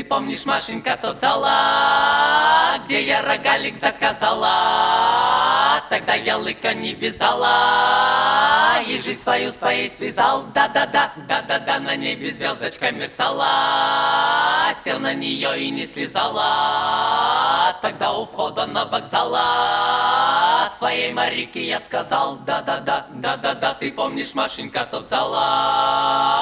помнишь, Машенька, тот зала, где я рогалик заказала? Тогда я лыка не вязала, и жизнь свою с твоей связал. Да-да-да, да-да-да, на небе звездочка мерцала, сел на нее и не слезала. Тогда у входа на вокзала своей Марике я сказал: да-да-да, да-да-да, ты помнишь, Машенька, тот зала,